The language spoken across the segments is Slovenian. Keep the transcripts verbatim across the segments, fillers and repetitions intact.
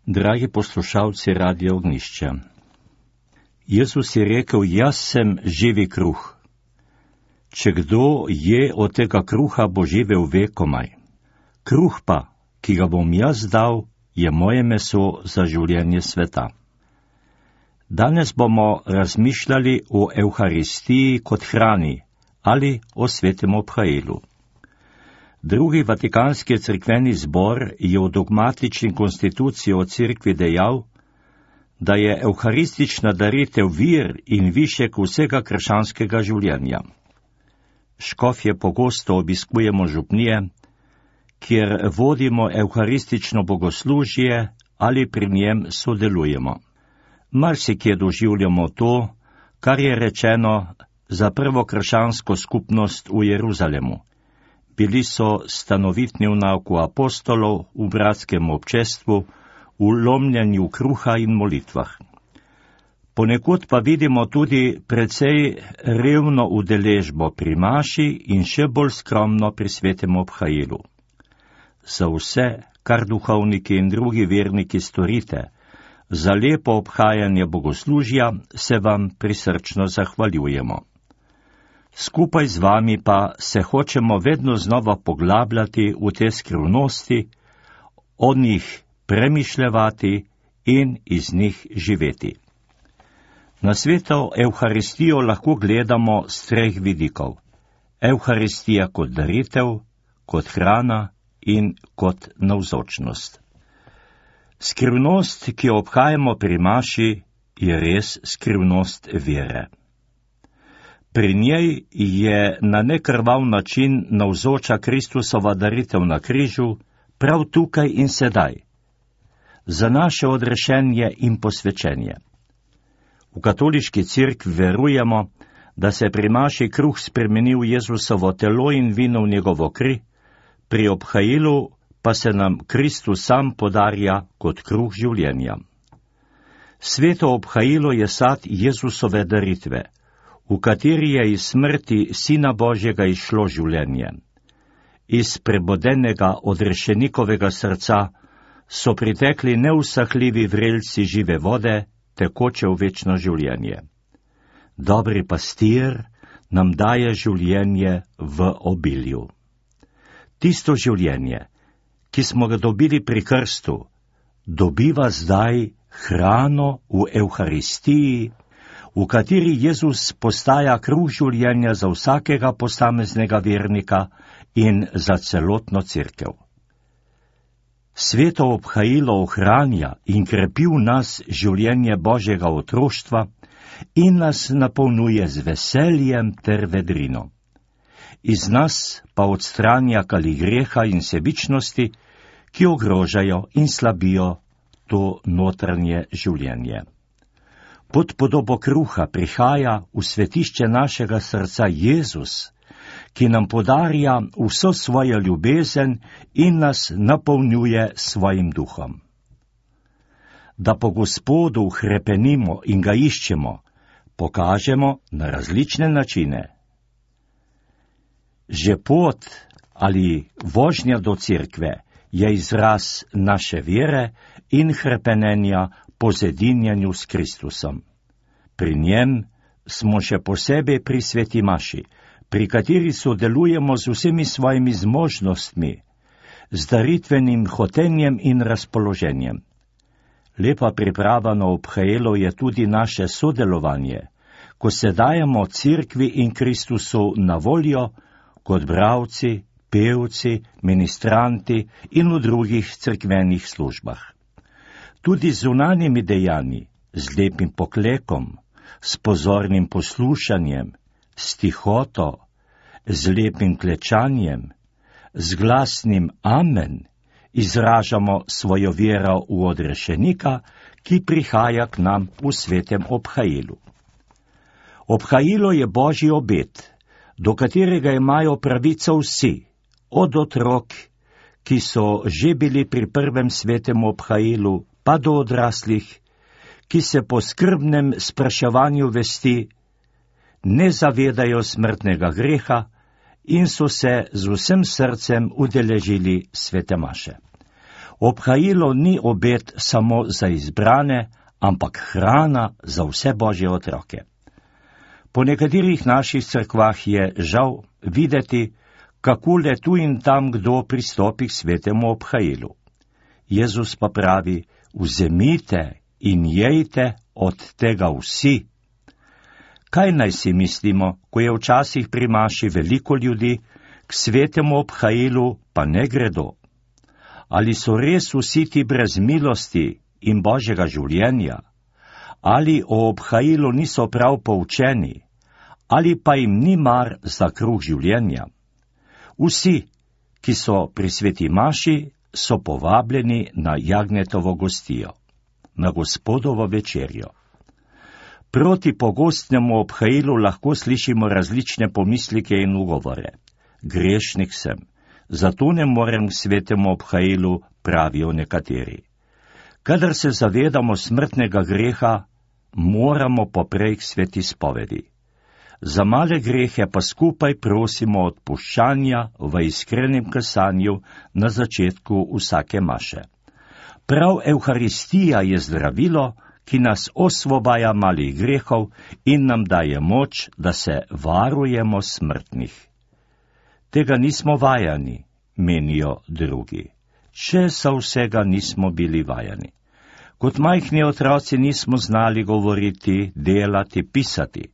Dragi poslušalci Radia Ognjišče, Jezus je rekel, jaz sem živi kruh. Če kdo je od tega kruha, bo živel vekomaj. Kruh pa, ki ga bom jaz dal, je moje meso za življenje sveta. Danes bomo razmišljali o Evharistiji kot hrani ali o svetem obhajilu. Drugi Vatikanski cerkveni zbor je v dogmatični konstituciji o cerkvi dejal, da je evharistična daritev vir in višek vsega krščanskega življenja. Škofje pogosto obiskujemo župnije, kjer vodimo evharistično bogoslužje ali pri njem sodelujemo. Marsikje doživljamo to, kar je rečeno za prvo krščansko skupnost v Jeruzalemu. Bili so stanovitni v nauku apostolov, v bratskem občestvu, v lomljenju kruha in molitvah. Ponekod pa vidimo tudi precej revno udeležbo pri maši in še bolj skromno pri svetem obhajilu. Za vse, kar duhovniki in drugi verniki storite, za lepo obhajanje bogoslužja se vam prisrčno zahvaljujemo. Skupaj z vami pa se hočemo vedno znova poglabljati v te skrivnosti, od njih premišljevati in iz njih živeti. Na sveto Evharistijo lahko gledamo s treh vidikov. Evharistija kot daritev, kot hrana in kot navzočnost. Skrivnost, ki jo obhajamo pri maši, je res skrivnost vere. Pri njej je na nekrvav način navzoča Kristusova daritev na križu, prav tukaj in sedaj, za naše odrešenje in posvečenje. V katoliški cerkvi verujemo, da se pri maši kruh spremeni v Jezusovo telo in vino v njegovo kri, pri obhajilu pa se nam Kristus sam podarja kot kruh življenja. Sveto obhajilo je sad Jezusove daritve, v kateri je iz smrti Sina Božjega izšlo življenje. Iz prebodenega odrešenikovega srca so pritekli neusahljivi vrelci žive vode, tekoče v večno življenje. Dobri pastir nam daje življenje v obilju. Tisto življenje, ki smo ga dobili pri krstu, dobiva zdaj hrano v Evharistiji, v kateri Jezus postaja kruh življenja za vsakega posameznega vernika in za celotno cerkev. Sveto obhajilo ohranja in krepi v nas življenje Božjega otroštva in nas napolnjuje z veseljem ter vedrino. Iz nas pa odstranja kali greha in sebičnosti, ki ogrožajo in slabijo to notranje življenje. Pod podobo kruha prihaja v svetišče našega srca Jezus, ki nam podarja vso svojo ljubezen in nas napolnjuje svojim duhom. Da po Gospodu hrepenimo in ga iščemo, pokažemo na različne načine. Že pot ali vožnja do cerkve je izraz naše vere in hrepenenja po zedinjenju s Kristusom. Pri njem smo še posebej pri sveti maši, pri kateri sodelujemo z vsemi svojimi zmožnostmi, z daritvenim hotenjem in razpoloženjem. Lepa priprava na obhajilo je tudi naše sodelovanje, ko se dajemo cerkvi in Kristusu na voljo kot bralci, pevci, ministranti in v drugih cerkvenih službah. Tudi z zunanjimi dejanji, z lepim poklekom, s pozornim poslušanjem, s tihoto, z lepim klečanjem, z glasnim amen, izražamo svojo vero v odrešenika, ki prihaja k nam v svetem obhajilu. Obhajilo je Božji obet, do katerega imajo pravico vsi, od otrok, ki so že bili pri prvem svetem obhajilu, pa do odraslih, ki se po skrbnem spraševanju vesti ne zavedajo smrtnega greha in so se z vsem srcem udeležili svete maše. Obhajilo ni obet samo za izbrane, ampak hrana za vse Božje otroke. Po nekaterih naših cerkvah je žal videti, kako le tu in tam kdo pristopi k svetemu obhajilu. Jezus pa pravi, vzemite in jejte od tega vsi. Kaj naj si mislimo, ko je včasih pri maši veliko ljudi, k svetemu obhajilu pa ne gredo? Ali so res vsi ti brez milosti in Božjega življenja? Ali o obhajilu niso prav poučeni? Ali pa jim ni mar za kruh življenja? Vsi, ki so pri sveti maši, so povabljeni na jagnjetovo gostijo, na Gospodovo večerjo. Proti pogostnemu obhajilu lahko slišimo različne pomislike in ugovore. Grešnik sem, zato ne morem k svetemu obhajilu, pravijo nekateri. Kadar se zavedamo smrtnega greha, moramo poprej k sveti spovedi. Za male grehe pa skupaj prosimo odpuščanja v iskrenem kesanju na začetku vsake maše. Prav Evharistija je zdravilo, ki nas osvobaja malih grehov in nam daje moč, da se varujemo smrtnih. Tega nismo vajani, menijo drugi. Česa vsega nismo bili vajani. Kot majhni otroci nismo znali govoriti, delati, pisati.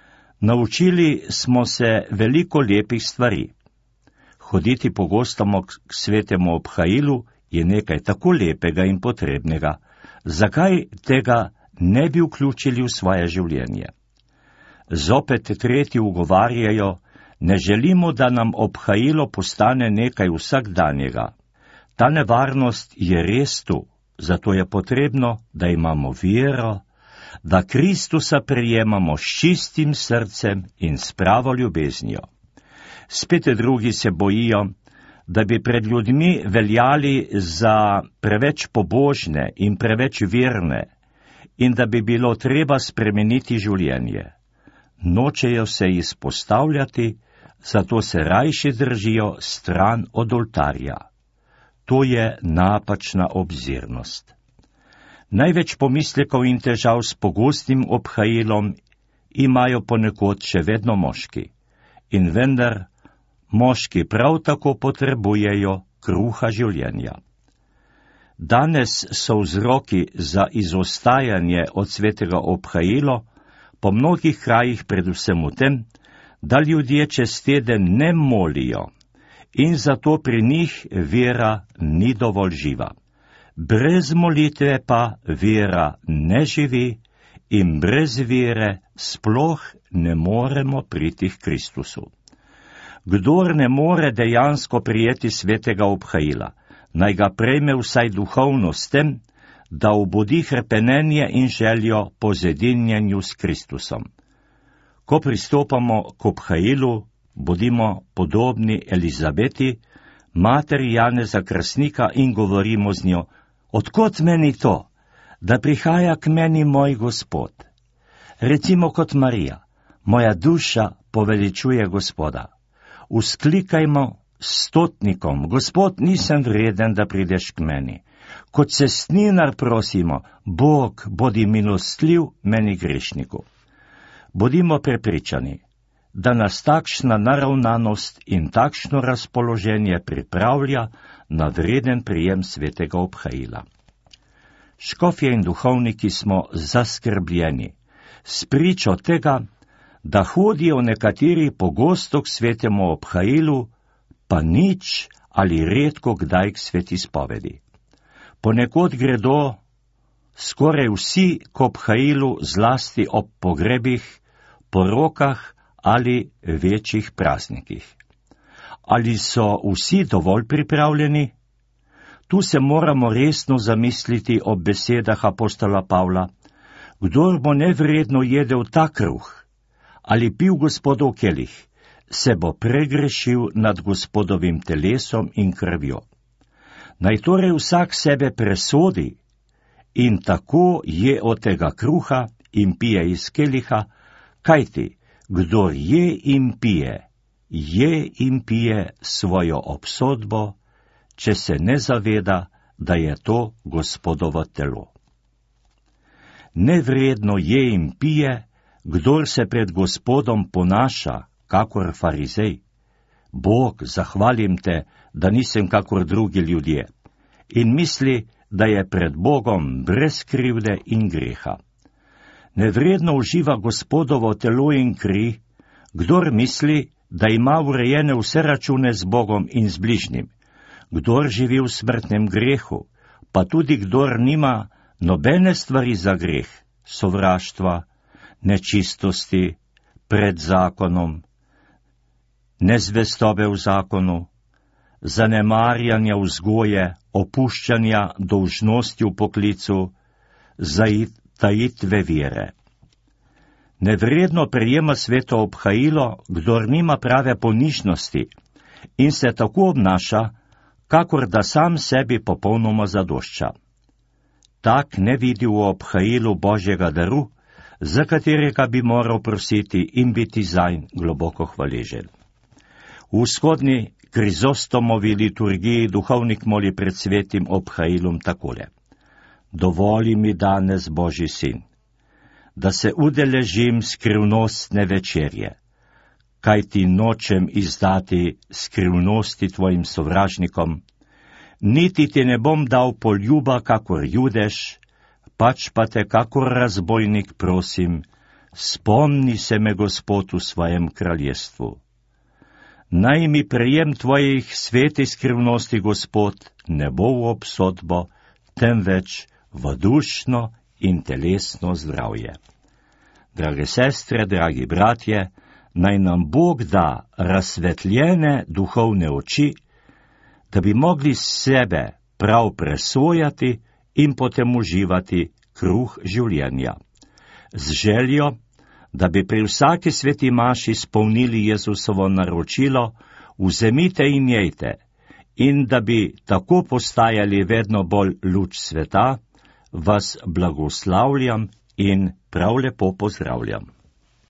Naučili smo se veliko lepih stvari. Hoditi pogosto k svetemu obhajilu je nekaj tako lepega in potrebnega. Zakaj tega ne bi vključili v svoje življenje? Zopet tretji ugovarjajo, ne želimo, da nam obhajilo postane nekaj vsakdanjega. Ta nevarnost je res tu, zato je potrebno, da imamo vero, da Kristusa prejemamo s čistim srcem in s pravo ljubeznijo. Spet drugi se bojijo, da bi pred ljudmi veljali za preveč pobožne in preveč verne in da bi bilo treba spremeniti življenje. Nočejo se izpostavljati, zato se rajši držijo stran od oltarja. To je napačna obzirnost. Največ pomislekov in težav s pogostnim obhajilom imajo ponekod še vedno moški. In vendar, moški prav tako potrebujejo kruha življenja. Danes so vzroki za izostajanje od svetega obhajila po mnogih krajih predvsem v tem, da ljudje čez teden ne molijo in zato pri njih vera ni dovolj živa. Brez molitve pa vera ne živi in brez vere sploh ne moremo priti k Kristusu. Kdor ne more dejansko prijeti svetega obhajila, naj ga prejme vsaj duhovno s tem, da obudi hrepenenje in željo po zedinjenju s Kristusom. Ko pristopamo k obhajilu, bodimo podobni Elizabeti, materi Janeza Krstnika, in govorimo z njo, odkot meni to, da prihaja k meni moj Gospod? Recimo kot Marija, moja duša poveličuje Gospoda. Vzklikajmo stotnikom, Gospod, nisem vreden, da prideš k meni. Kot cestninar prosimo, Bog, bodi milostljiv meni grešniku. Bodimo prepričani, da nas takšna naravnanost in takšno razpoloženje pripravlja na vreden prijem svetega obhajila. Škofje in duhovniki smo zaskrbljeni, spričo tega, da hodijo nekateri pogosto k svetemu obhajilu, pa nič ali redko kdaj k sveti spovedi. Ponekod gredo skoraj vsi k obhajilu, zlasti ob pogrebih, porokah ali večjih praznikih. Ali so vsi dovolj pripravljeni? Tu se moramo resno zamisliti ob besedah apostola Pavla, kdor bo nevredno jedel ta kruh ali pil Gospodov kelih, se bo pregrešil nad Gospodovim telesom in krvjo. Naj torej vsak sebe presodi in tako je od tega kruha in pije iz keliha, kajti kdor je in pije, je in pije svojo obsodbo, če se ne zaveda, da je to Gospodovo telo. Nevredno je in pije, kdor se pred Gospodom ponaša, kakor farizej. Bog, zahvalim te, da nisem kakor drugi ljudje, in misli, da je pred Bogom brez krivde in greha. Nevredno uživa Gospodovo telo in kri, kdor misli, da ima urejene vse račune z Bogom in z bližnjim, kdor živi v smrtnem grehu, pa tudi kdor nima nobene stvari za greh, sovraštva, nečistosti, pred zakonom, nezvestobe v zakonu, zanemarjanja vzgoje, opuščanja dolžnosti v poklicu, zatajitve vere. Nevredno prejema sveto obhajilo, kdor nima prave ponižnosti in se tako obnaša, kakor da sam sebi popolnoma zadošča. Tak ne vidi v obhajilu Božjega daru, za katerega bi moral prositi in biti zanj globoko hvaležen. V vzhodni Krizostomovi liturgiji duhovnik moli pred svetim obhajilom takole: Dovoli mi danes, Božji sin, da se udeležim skrivnostne večerje, kaj ti nočem izdati skrivnosti tvojim sovražnikom, niti ti ne bom dal poljuba, kakor Judež, pač pa te, kakor razbojnik, prosim, spomni se me, Gospod, v svojem kraljestvu. Naj mi prejem tvojih svetih skrivnosti, Gospod, ne bo v obsodbo, temveč v dušno in telesno zdravje. Drage sestre, dragi bratje, naj nam Bog da razsvetljene duhovne oči, da bi mogli sebe prav presojati in potem uživati kruh življenja. Z željo, da bi pri vsaki sveti maši izpolnili Jezusovo naročilo, vzemite in jejte, in da bi tako postajali vedno bolj luč sveta, vas blagoslavljam in prav lepo pozdravljam.